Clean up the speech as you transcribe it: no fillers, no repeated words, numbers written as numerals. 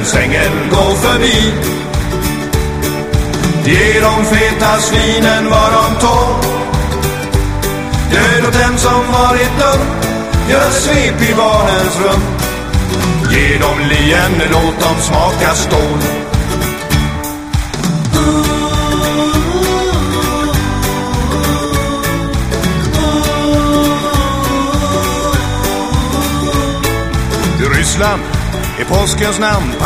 sängen går förbi. Ge de feta svinen vad de tål. Död åt dem som varit dum. Gör svep i barnens rum. Ge dem lien, låt dem smaka stål. I Ryssland är påskens namn